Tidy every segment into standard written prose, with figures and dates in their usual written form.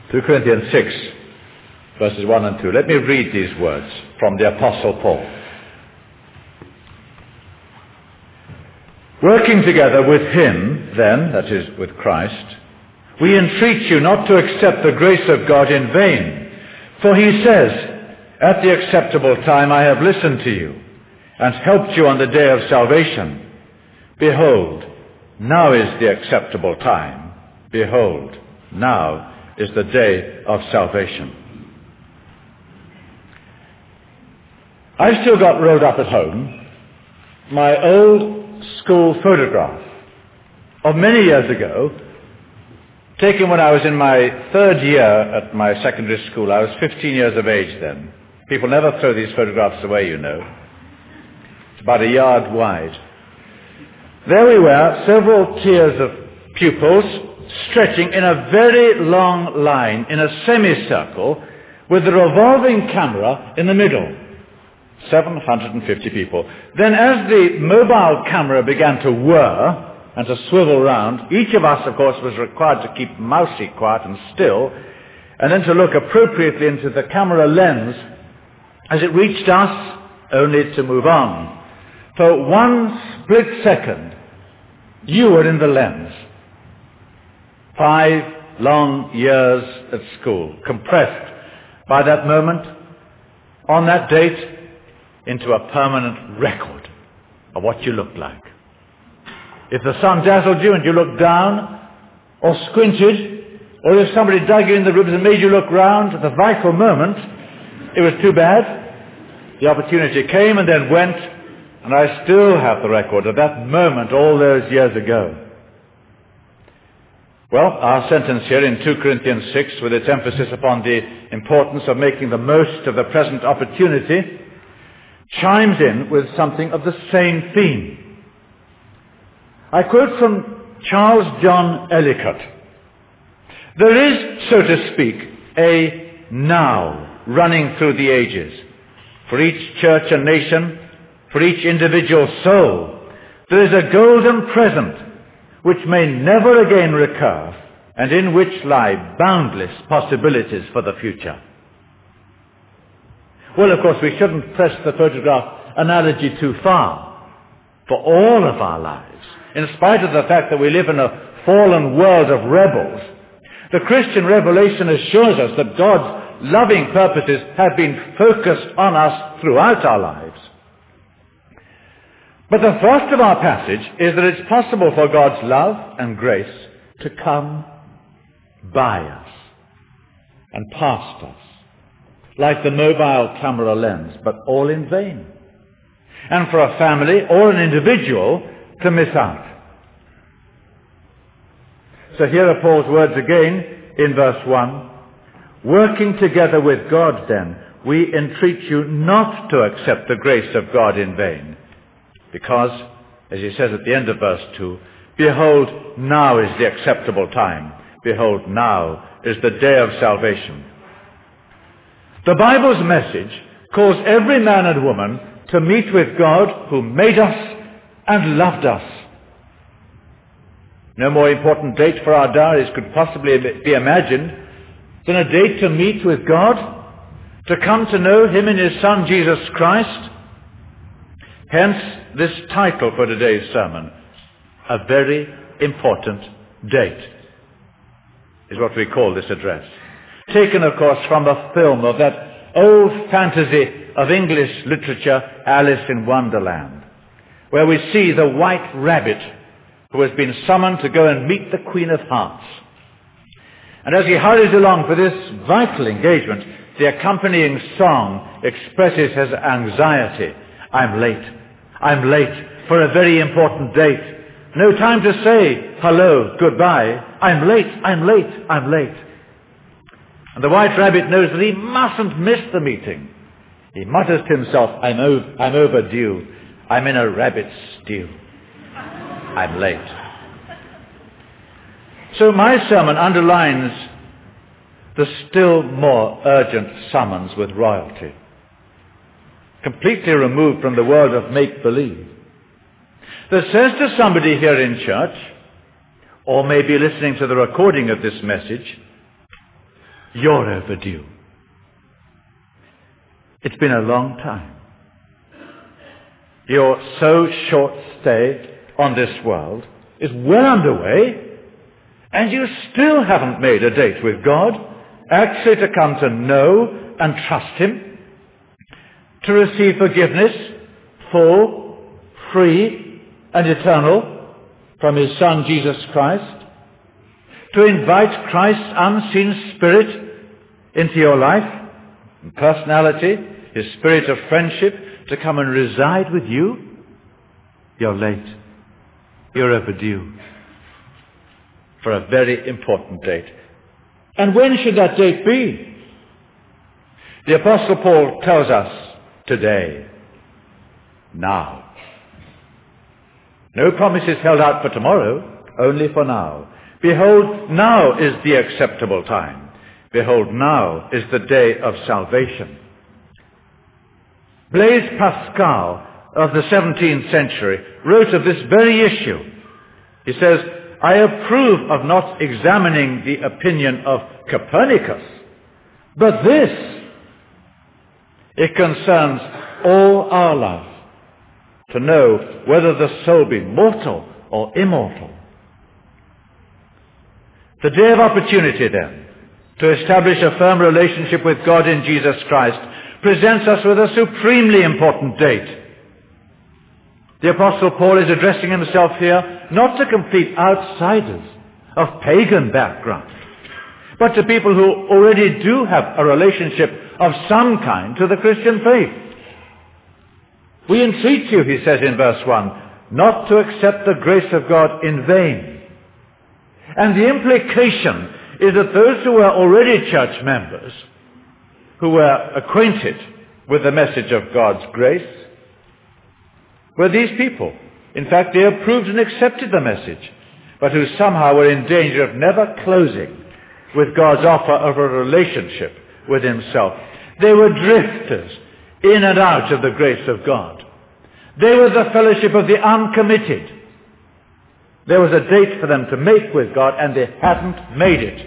2 Corinthians 6, verses 1 and 2. Let me read these words from the Apostle Paul. Working together with him, then, that is, with Christ, we entreat you not to accept the grace of God in vain. For he says, at the acceptable time I have listened to you, and helped you on the day of salvation. Behold, now is the acceptable time. Behold, now is the day of salvation. I've still got rolled up at home my old school photograph of many years ago, taken when I was in my third year at my secondary school. I was 15 years of age then. People never throw these photographs away, you know. It's about a yard wide. There we were, several tiers of pupils, stretching in a very long line in a semicircle with the revolving camera in the middle. 750 people. Then as the mobile camera began to whir and to swivel round, each of us, of course, was required to keep mousy quiet and still, and then to look appropriately into the camera lens as it reached us, only to move on. For one split second, you were in the lens. 5 long years at school, compressed by that moment, on that date, into a permanent record of what you looked like. If the sun dazzled you and you looked down, or squinted, or if somebody dug you in the ribs and made you look round at the vital moment, it was too bad. The opportunity came and then went, and I still have the record of that moment all those years ago. Well, our sentence here in 2 Corinthians 6, with its emphasis upon the importance of making the most of the present opportunity, chimes in with something of the same theme. I quote from Charles John Ellicott. There is, so to speak, a now running through the ages. For each church and nation, for each individual soul, there is a golden present which may never again recur, and in which lie boundless possibilities for the future. Well, of course, we shouldn't press the photograph analogy too far. For all of our lives, in spite of the fact that we live in a fallen world of rebels, the Christian revelation assures us that God's loving purposes have been focused on us throughout our lives. But the thrust of our passage is that it's possible for God's love and grace to come by us and past us, like the mobile camera lens, but all in vain. And for a family or an individual to miss out. So here are Paul's words again in verse 1. Working together with God, then, we entreat you not to accept the grace of God in vain. Because, as he says at the end of verse 2, behold, now is the acceptable time. Behold, now is the day of salvation. The Bible's message calls every man and woman to meet with God who made us and loved us. No more important date for our diaries could possibly be imagined than a date to meet with God, to come to know him in his Son Jesus Christ. Hence this title for today's sermon, a very important date, is what we call this address. Taken, of course, from a film of that old fantasy of English literature, Alice in Wonderland, where we see the white rabbit who has been summoned to go and meet the Queen of Hearts. And as he hurries along for this vital engagement, the accompanying song expresses his anxiety. I'm late for a very important date. No time to say hello, goodbye. I'm late. And the white rabbit knows that he mustn't miss the meeting. He mutters to himself, I'm overdue. I'm in a rabbit stew. I'm late. So my sermon underlines the still more urgent summons with royalty, completely removed from the world of make-believe, that says to somebody here in church, or maybe listening to the recording of this message, you're overdue. It's been a long time. Your so short stay on this world is well underway, and you still haven't made a date with God, actually to come to know and trust Him, to receive forgiveness, full, free, and eternal from His Son Jesus Christ, to invite Christ's unseen Spirit into your life and personality, His Spirit of friendship, to come and reside with you. You're late. You're overdue for a very important date. And when should that date be? The Apostle Paul tells us today, now. No promises held out for tomorrow, only for now. Behold, now is the acceptable time. Behold, now is the day of salvation. Blaise Pascal of the 17th century wrote of this very issue. He says, I approve of not examining the opinion of Copernicus, but this, it concerns all our life, to know whether the soul be mortal or immortal. The day of opportunity, then, to establish a firm relationship with God in Jesus Christ presents us with a supremely important date. The Apostle Paul is addressing himself here not to complete outsiders of pagan background, but to people who already do have a relationship of some kind to the Christian faith. We entreat you, he says in verse 1, not to accept the grace of God in vain. And the implication is that those who were already church members, who were acquainted with the message of God's grace, were these people. In fact, they approved and accepted the message, but who somehow were in danger of never closing with God's offer of a relationship with Himself. They were drifters in and out of the grace of God. They were the fellowship of the uncommitted. There was a date for them to make with God, and they hadn't made it.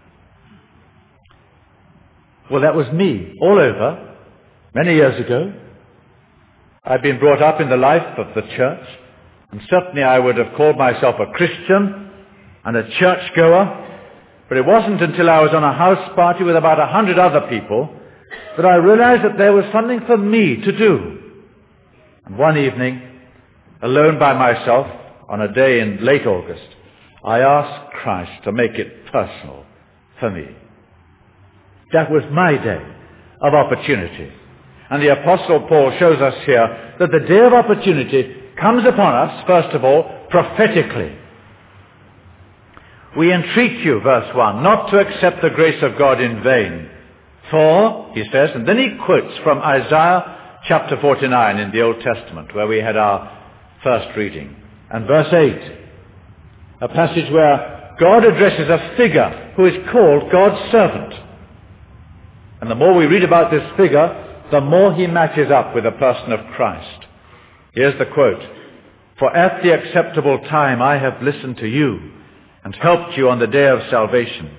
Well, that was me, all over, many years ago. I'd been brought up in the life of the church, and certainly I would have called myself a Christian and a churchgoer, but it wasn't until I was on a house party with about 100 other people that I realized that there was something for me to do. And one evening, alone by myself, on a day in late August, I asked Christ to make it personal for me. That was my day of opportunity. And the Apostle Paul shows us here that the day of opportunity comes upon us, first of all, prophetically. We entreat you, verse 1, not to accept the grace of God in vain. For, he says, and then he quotes from Isaiah chapter 49 in the Old Testament, where we had our first reading. And verse 8, a passage where God addresses a figure who is called God's servant. And the more we read about this figure, the more he matches up with the person of Christ. Here's the quote, for at the acceptable time I have listened to you and helped you on the day of salvation.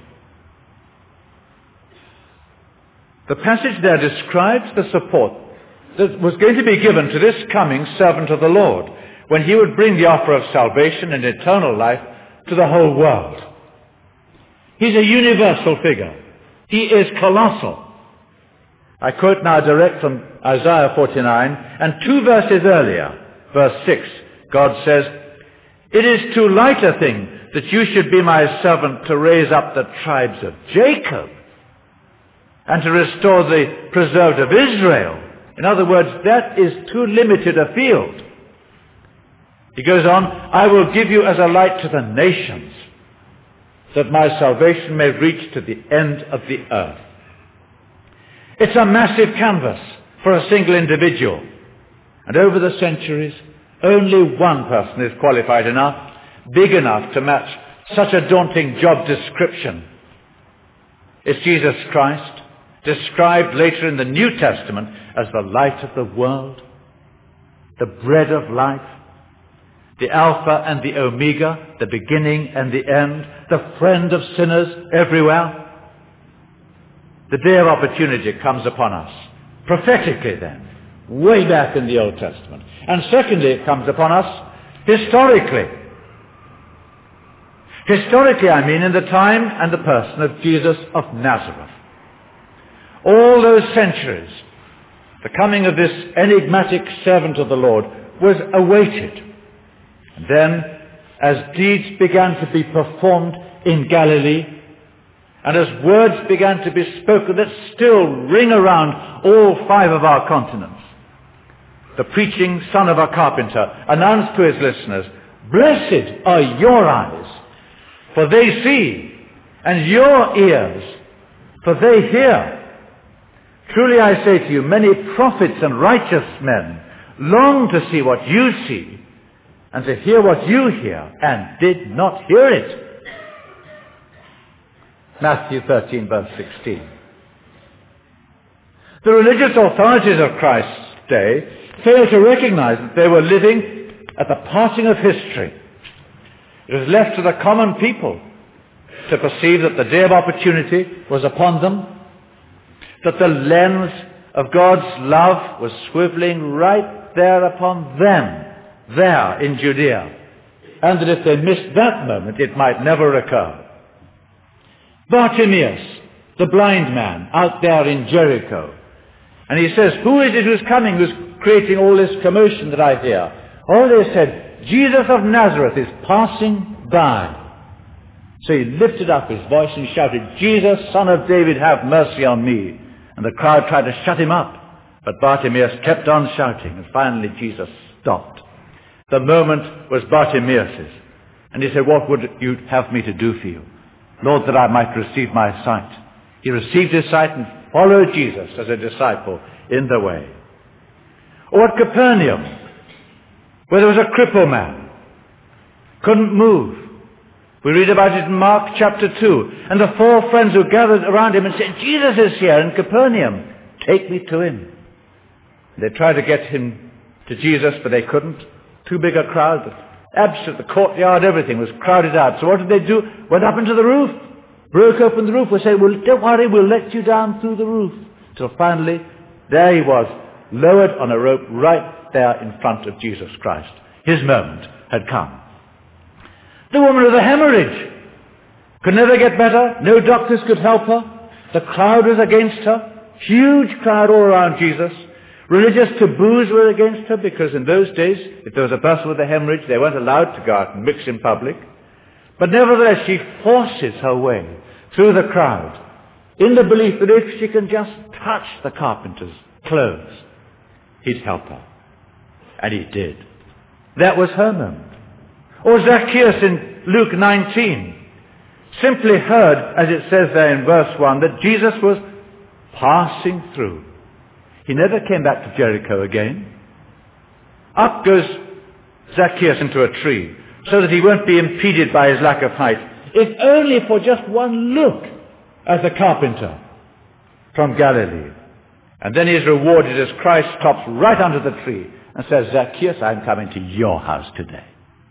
The passage there describes the support that was going to be given to this coming servant of the Lord when he would bring the offer of salvation and eternal life to the whole world. He's a universal figure. He is colossal. I quote now direct from Isaiah 49, and 2 verses earlier, verse 6, God says, it is too light a thing that you should be my servant to raise up the tribes of Jacob and to restore the preserved of Israel. In other words, that is too limited a field. He goes on, I will give you as a light to the nations, that my salvation may reach to the end of the earth. It's a massive canvas for a single individual. And over the centuries, only one person is qualified enough, big enough to match such a daunting job description. It's Jesus Christ, described later in the New Testament as the light of the world, the bread of life, the Alpha and the Omega, the beginning and the end, the friend of sinners everywhere. The day of opportunity comes upon us. Prophetically then, way back in the Old Testament. And secondly, it comes upon us historically. Historically, I mean in the time and the person of Jesus of Nazareth. All those centuries, the coming of this enigmatic servant of the Lord was awaited. And then, as deeds began to be performed in Galilee, and as words began to be spoken that still ring around all 5 of our continents, the preaching son of a carpenter announced to his listeners, "Blessed are your eyes, for they see, and your ears, for they hear. Truly I say to you, many prophets and righteous men long to see what you see, and to hear what you hear, and did not hear it." Matthew 13, verse 16. The religious authorities of Christ's day failed to recognize that they were living at the parting of history. It was left to the common people to perceive that the day of opportunity was upon them, that the lens of God's love was swiveling right there upon them, there in Judea, and that if they missed that moment, it might never recur. Bartimaeus, the blind man, out there in Jericho, and he says, "Who is it who's coming, who's creating all this commotion that I hear?" Oh, they said, "Jesus of Nazareth is passing by." So he lifted up his voice and shouted, "Jesus, Son of David, have mercy on me." And the crowd tried to shut him up, but Bartimaeus kept on shouting, and finally Jesus stopped. The moment was Bartimaeus's, and he said, "What would you have me to do for you?" "Lord, that I might receive my sight." He received his sight and followed Jesus as a disciple in the way. Or at Capernaum, where there was a crippled man, couldn't move. We read about it in Mark chapter 2. And the 4 friends who gathered around him and said, "Jesus is here in Capernaum. Take me to him." They tried to get him to Jesus, but they couldn't. Too big a crowd. Absolute, the courtyard, everything was crowded out. So what did they do? Went up into the roof. Broke open the roof. We said, "Well, don't worry, we'll let you down through the roof." Till finally, there he was, lowered on a rope right there in front of Jesus Christ. His moment had come. The woman with the hemorrhage could never get better. No doctors could help her. The crowd was against her. Huge crowd all around Jesus. Religious taboos were against her, because in those days, if there was a person with a hemorrhage, they weren't allowed to go out and mix in public. But nevertheless, she forces her way through the crowd in the belief that if she can just touch the carpenter's clothes, he'd help her. And he did. That was her moment. Or Zacchaeus in Luke 19 simply heard, as it says there in verse 1, that Jesus was passing through. He never came back to Jericho again. Up goes Zacchaeus into a tree so that he won't be impeded by his lack of height, if only for just one look at the carpenter from Galilee. And then he is rewarded as Christ stops right under the tree and says, "Zacchaeus, I'm coming to your house today."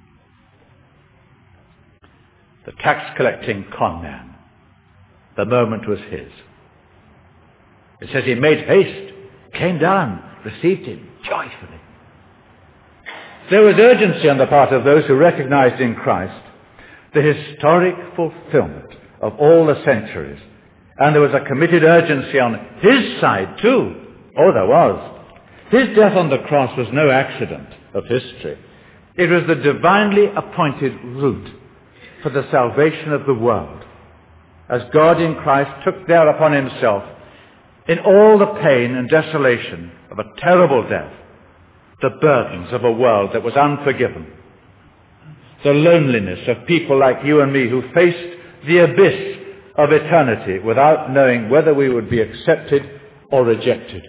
The tax-collecting con man, the moment was his. It says he made haste, came down, received him joyfully. There was urgency on the part of those who recognized in Christ the historic fulfillment of all the centuries. And there was a committed urgency on his side too. Oh, there was. His death on the cross was no accident of history. It was the divinely appointed route for the salvation of the world, as God in Christ took there upon himself, in all the pain and desolation of a terrible death, the burdens of a world that was unforgiven, the loneliness of people like you and me who faced the abyss of eternity without knowing whether we would be accepted or rejected.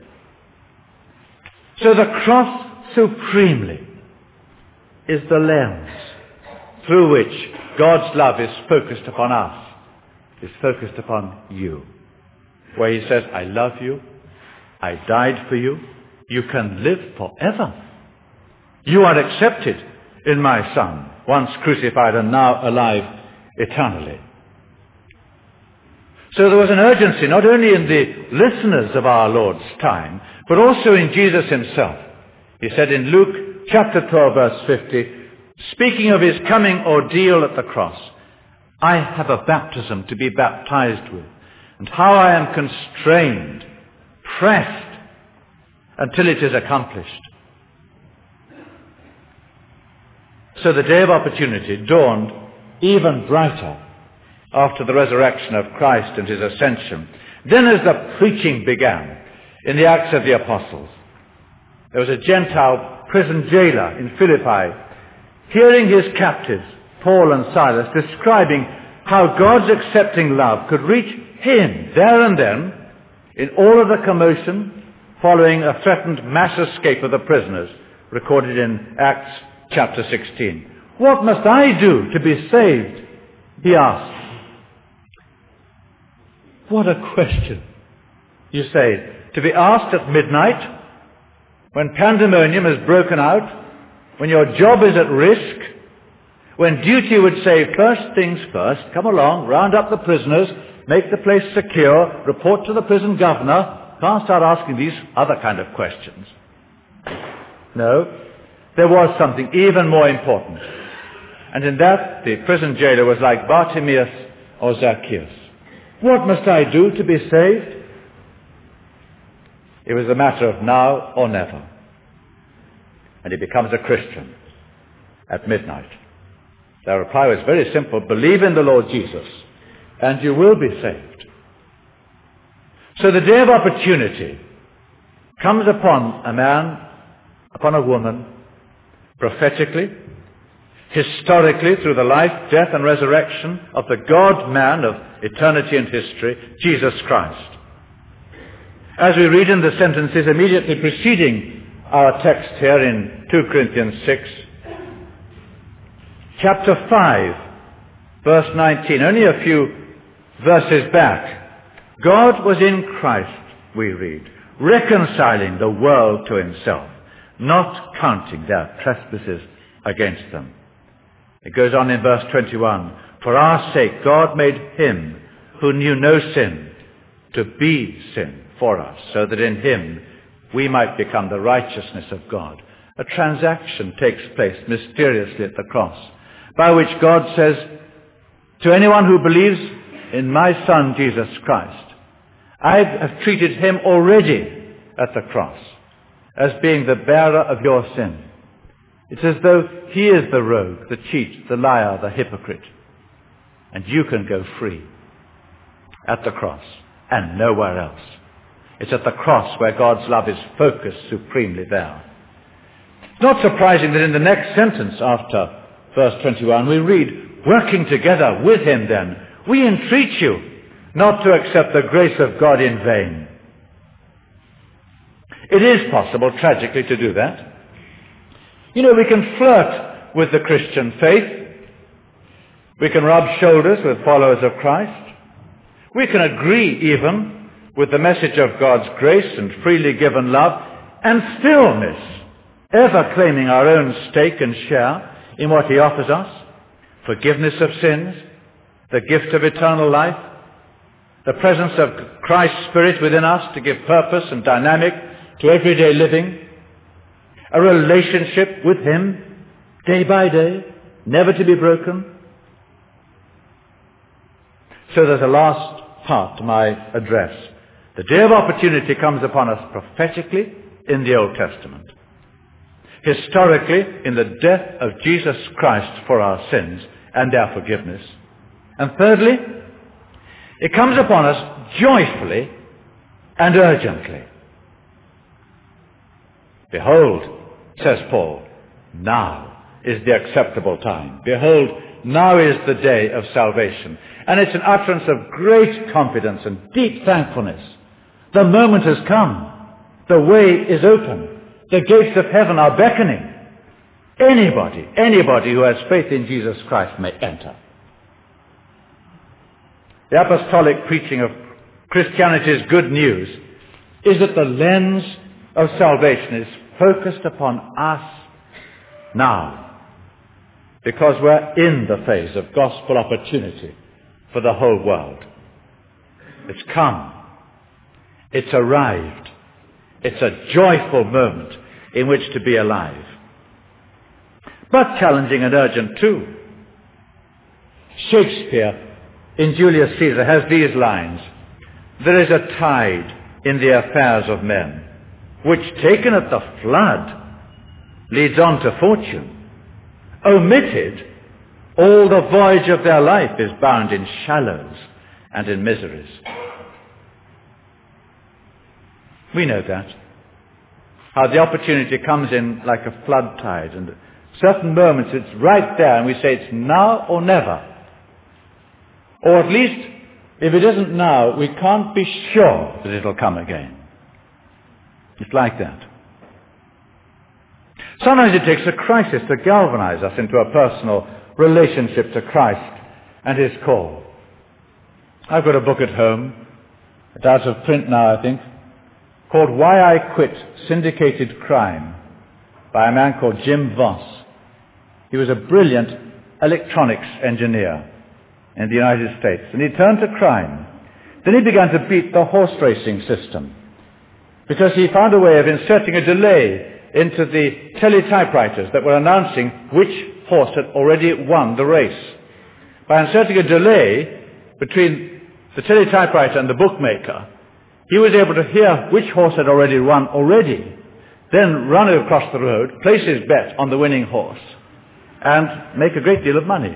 So the cross supremely is the lens through which God's love is focused upon us, is focused upon you. Where he says, "I love you, I died for you, you can live forever. You are accepted in my Son, once crucified and now alive eternally." So there was an urgency not only in the listeners of our Lord's time, but also in Jesus himself. He said in Luke chapter 12, verse 50, speaking of his coming ordeal at the cross, I have a baptism to be baptized with, and how I am constrained, pressed, until it is accomplished. So the day of opportunity dawned even brighter after the resurrection of Christ and his ascension. Then as the preaching began in the Acts of the Apostles, there was a Gentile prison jailer in Philippi hearing his captives, Paul and Silas, describing how God's accepting love could reach him there and then in all of the commotion following a threatened mass escape of the prisoners recorded in Acts chapter 16. What must I do to be saved? He asked. What a question, you say, to be asked at midnight when pandemonium has broken out, when your job is at risk, when duty would say first things first, come along, round up the prisoners, make the place secure, report to the prison governor. Can't start asking these other kind of questions. No, there was something even more important. And in that, the prison jailer was like Bartimaeus or Zacchaeus. What must I do to be saved? It was a matter of now or never. And he becomes a Christian at midnight. Their reply was very simple. Believe in the Lord Jesus, and you will be saved. So the day of opportunity comes upon a man, upon a woman, prophetically, historically, through the life, death, and resurrection of the God-man of eternity and history, Jesus Christ. As we read in the sentences immediately preceding our text here in 2 Corinthians 6, chapter 5, verse 19, only a few verses back, God was in Christ, we read, reconciling the world to himself, not counting their trespasses against them. It goes on in verse 21, for our sake God made him who knew no sin to be sin for us, so that in him we might become the righteousness of God. A transaction takes place mysteriously at the cross, by which God says to anyone who believes in my Son Jesus Christ, I have treated him already at the cross as being the bearer of your sin. It's as though he is the rogue, the cheat, the liar, the hypocrite. And you can go free at the cross and nowhere else. It's at the cross where God's love is focused supremely there. It's not surprising that in the next sentence after verse 21 we read, working together with him then, we entreat you not to accept the grace of God in vain. It is possible, tragically, to do that. You know, we can flirt with the Christian faith. We can rub shoulders with followers of Christ. We can agree even with the message of God's grace and freely given love and still miss ever claiming our own stake and share in what he offers us. Forgiveness of sins, the gift of eternal life, the presence of Christ's Spirit within us to give purpose and dynamic to everyday living, a relationship with him day by day, never to be broken. So there's a last part to my address. The day of opportunity comes upon us prophetically in the Old Testament, historically in the death of Jesus Christ for our sins and our forgiveness, and thirdly, it comes upon us joyfully and urgently. Behold, says Paul, now is the acceptable time. Behold, now is the day of salvation. And it's an utterance of great confidence and deep thankfulness. The moment has come. The way is open. The gates of heaven are beckoning. Anybody who has faith in Jesus Christ may enter. The apostolic preaching of Christianity's good news is that the lens of salvation is focused upon us now, because we're in the phase of gospel opportunity for the whole world. It's come. It's arrived. It's a joyful moment in which to be alive. But challenging and urgent too. Shakespeare, in Julius Caesar, has these lines: "There is a tide in the affairs of men, which taken at the flood leads on to fortune. Omitted, all the voyage of their life is bound in shallows and in miseries." We know that. How the opportunity comes in like a flood tide, and at certain moments it's right there and we say it's now or never. Or at least, if it isn't now, we can't be sure that it'll come again. It's like that. Sometimes it takes a crisis to galvanize us into a personal relationship to Christ and his call. I've got a book at home, it's out of print now I think, called Why I Quit Syndicated Crime, by a man called Jim Voss. He was a brilliant electronics engineer in the United States, and he turned to crime. Then he began to beat the horse racing system, because he found a way of inserting a delay into the teletypewriters that were announcing which horse had already won the race. By inserting a delay between the teletypewriter and the bookmaker, he was able to hear which horse had already won already, then run across the road, place his bet on the winning horse, and make a great deal of money.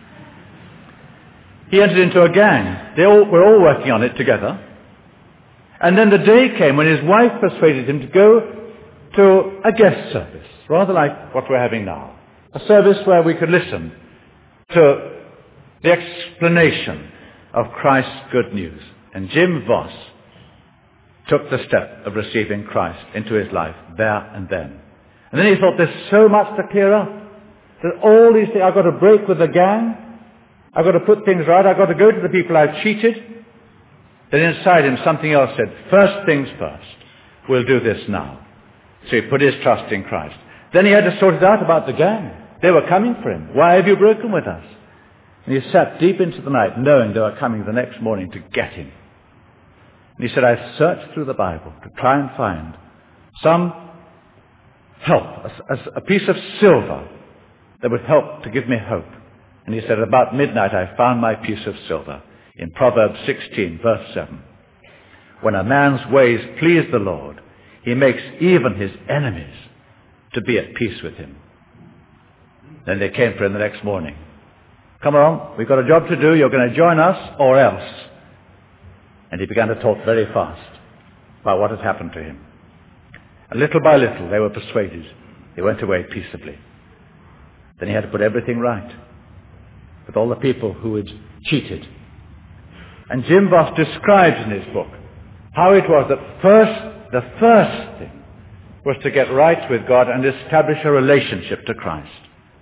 He entered into a gang. They were all working on it together. And then the day came when his wife persuaded him to go to a guest service, rather like what we're having now. A service where we could listen to the explanation of Christ's good news. And Jim Voss took the step of receiving Christ into his life there and then. And then he thought, there's so much to clear up. There's all these things. I've got to break with the gang. I've got to put things right. I've got to go to the people I've cheated. Then inside him something else said, first things first. We'll do this now. So he put his trust in Christ. Then he had to sort it out about the gang. They were coming for him. Why have you broken with us? And he sat deep into the night knowing they were coming the next morning to get him. And he said, I searched through the Bible to try and find some help, a piece of silver that would help to give me hope. And he said, about midnight I found my piece of silver in Proverbs 16, verse 7. When a man's ways please the Lord, he makes even his enemies to be at peace with him. Then they came for him the next morning. Come on, we've got a job to do. You're going to join us or else. And he began to talk very fast about what had happened to him. And little by little, they were persuaded. They went away peaceably. Then he had to put everything right with all the people who had cheated. And Jim Voss describes in his book how it was that the first thing was to get right with God and establish a relationship to Christ.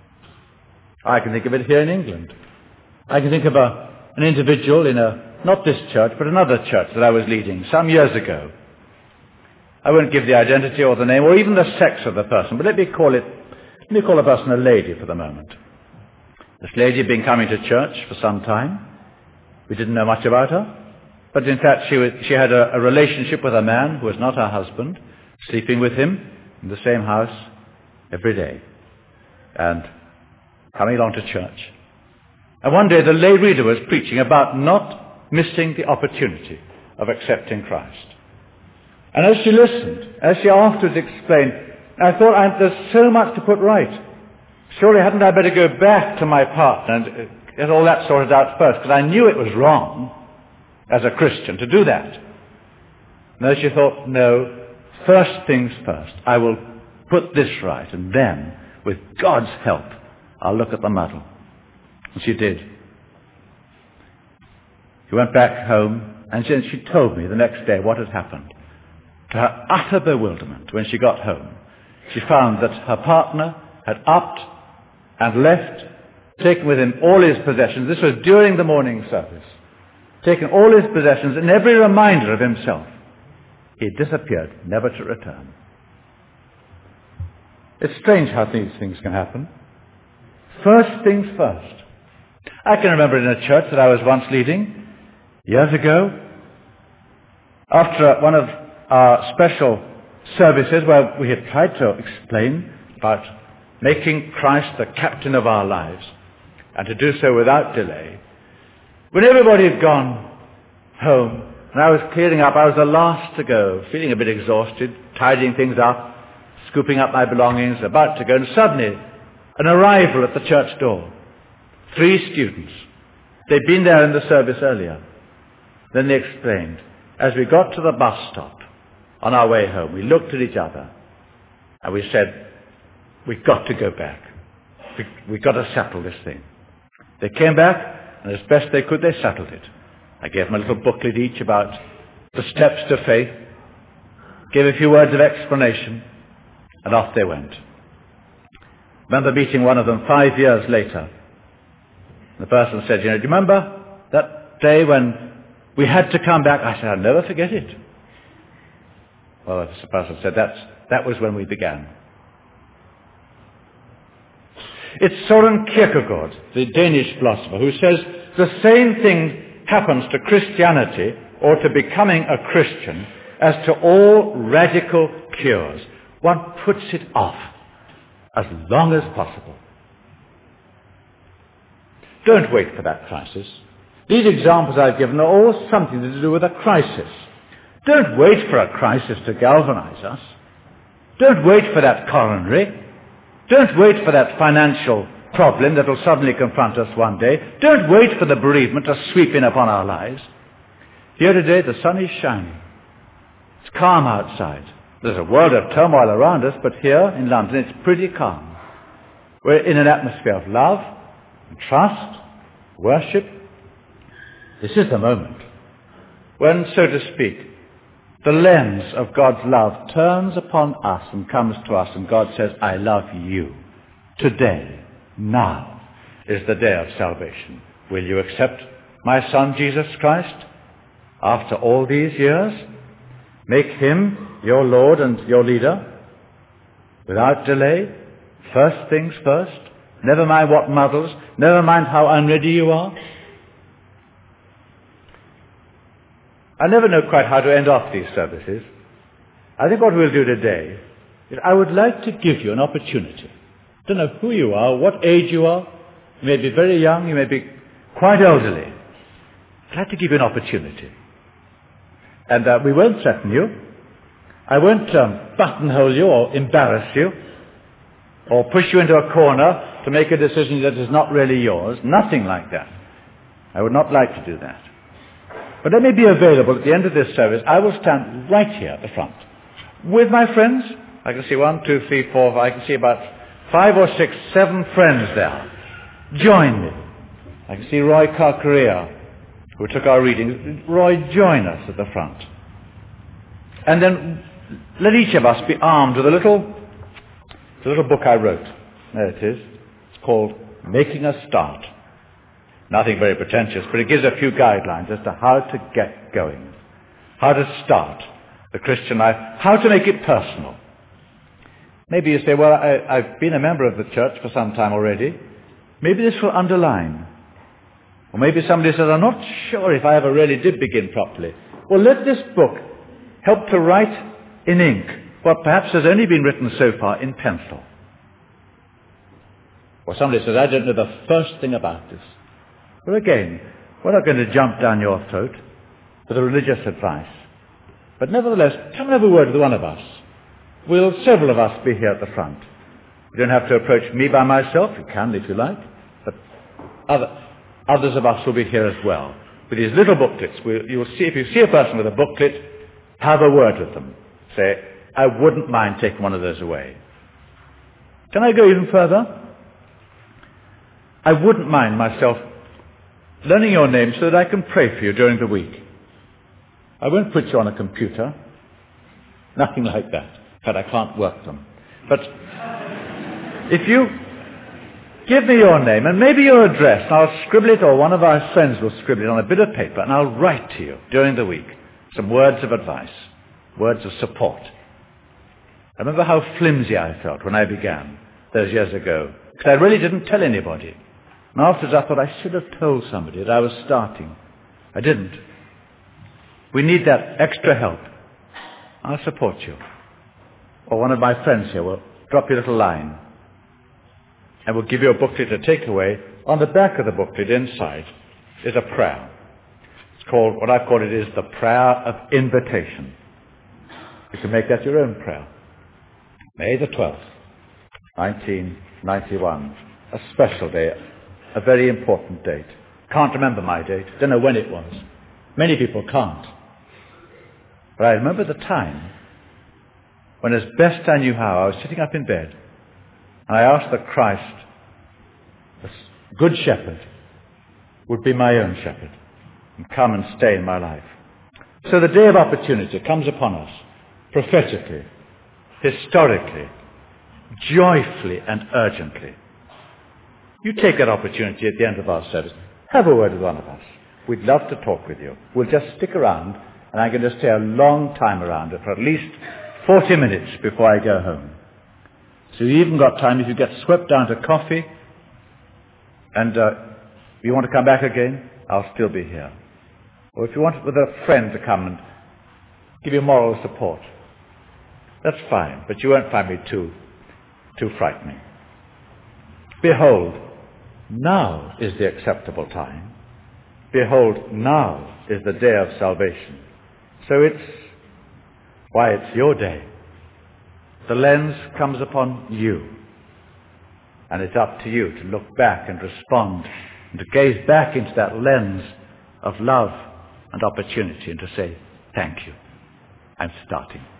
I can think of it here in England. I can think of an individual in not this church, but another church that I was leading some years ago. I won't give the identity or the name or even the sex of the person, but let me call the person a lady for the moment. This lady had been coming to church for some time. We didn't know much about her, but in fact she had a relationship with a man who was not her husband, sleeping with him in the same house every day, and coming along to church. And one day the lay reader was preaching about not missing the opportunity of accepting Christ. And as she listened, as she afterwards explained, I thought, there's so much to put right. Surely hadn't I better go back to my partner and get all that sorted out first, because I knew it was wrong as a Christian to do that. And as she thought, no, first things first. I will put this right, and then, with God's help, I'll look at the muddle. And she did. She went back home, and she told me the next day what had happened. To her utter bewilderment, when she got home, she found that her partner had upped and left, taken with him all his possessions. This was during the morning service. Taken all his possessions and every reminder of himself. He disappeared, never to return. It's strange how these things can happen. First things first. I can remember in a church that I was once leading, years ago, After one of our special services where we had tried to explain about making Christ the captain of our lives, and to do so without delay, when everybody had gone home, and I was clearing up, I was the last to go, feeling a bit exhausted, tidying things up, scooping up my belongings, about to go, and suddenly an arrival at the church door. 3 students. They'd been there in the service earlier. Then they explained, as we got to the bus stop on our way home, we looked at each other and we said, we've got to go back. We've got to settle this thing. They came back, and as best they could, they settled it. I gave them a little booklet each about the steps to faith, gave a few words of explanation, and off they went. I remember meeting one of them 5 years later. The person said, do you remember that day when we had to come back? I said, I'll never forget it. Well, the person said, that was when we began. It's Soren Kierkegaard, the Danish philosopher, who says the same thing happens to Christianity or to becoming a Christian as to all radical cures. One puts it off as long as possible. Don't wait for that crisis. These examples I've given are all something to do with a crisis. Don't wait for a crisis to galvanize us. Don't wait for that coronary. Don't wait for that financial problem that will suddenly confront us one day. Don't wait for the bereavement to sweep in upon our lives. Here today, the sun is shining. It's calm outside. There's a world of turmoil around us, but here in London, it's pretty calm. We're in an atmosphere of love, and trust, worship. This is the moment when, so to speak, the lens of God's love turns upon us and comes to us, and God says, I love you. Today, now, is the day of salvation. Will you accept my Son, Jesus Christ, after all these years? Make him your Lord and your leader, without delay, first things first, never mind what muddles, never mind how unready you are. I never know quite how to end off these services. I think what we'll do today is I would like to give you an opportunity. I don't know who you are, what age you are. You may be very young, you may be quite elderly. I'd like to give you an opportunity. And we won't threaten you. I won't buttonhole you or embarrass you or push you into a corner to make a decision that is not really yours. Nothing like that. I would not like to do that. But let me be available at the end of this service. I will stand right here at the front with my friends. I can see 1, 2, 3, 4, 5. I can see about 5 or 6, 7 friends there. Join me. I can see Roy Carcaria, who took our reading. Roy, join us at the front. And then let each of us be armed with a little book I wrote. There it is. It's called Making a Start. Nothing very pretentious, but it gives a few guidelines as to how to get going, how to start the Christian life, how to make it personal. Maybe you say, well, I've been a member of the church for some time already. Maybe this will underline. Or maybe somebody says, I'm not sure if I ever really did begin properly. Well, let this book help to write in ink what perhaps has only been written so far in pencil. Or somebody says, I don't know the first thing about this. Well, again, we're not going to jump down your throat for the religious advice. But nevertheless, come and have a word with one of us. Will several of us be here at the front? You don't have to approach me by myself. You can if you like. But others of us will be here as well. With these little booklets, you'll see, if you see a person with a booklet, have a word with them. Say, I wouldn't mind taking one of those away. Can I go even further? I wouldn't mind myself learning your name so that I can pray for you during the week. I won't put you on a computer. Nothing like that. In fact, I can't work them. But if you give me your name and maybe your address, and I'll scribble it, or one of our friends will scribble it on a bit of paper, and I'll write to you during the week some words of advice, words of support. I remember how flimsy I felt when I began those years ago, because I really didn't tell anybody. And afterwards I thought I should have told somebody that I was starting. I didn't. we need that extra help, I'll support you. Or one of my friends here will drop you a little line and will give you a booklet to take away. On the back of the booklet inside is a prayer. It's called, what I call it is the prayer of invitation. You can make that your own prayer. May the 12th, 1991. A special day, a very important date. Can't remember my date. Don't know when it was. Many people can't. But I remember the time when, as best I knew how, I was sitting up in bed and I asked that Christ, the good shepherd, would be my own shepherd and come and stay in my life. So the day of opportunity comes upon us prophetically, historically, joyfully and urgently. You take that opportunity at the end of our service. Have a word with one of us. We'd love to talk with you. We'll just stick around, and I'm going to stay a long time around it, for at least 40 minutes before I go home. So you even got time if you get swept down to coffee, and you want to come back again, I'll still be here. Or if you want with a friend to come and give you moral support, that's fine, but you won't find me too frightening. Behold, now is the acceptable time. Behold, now is the day of salvation. So it's your day. The lens comes upon you. And it's up to you to look back and respond and to gaze back into that lens of love and opportunity and to say, thank you. I'm starting.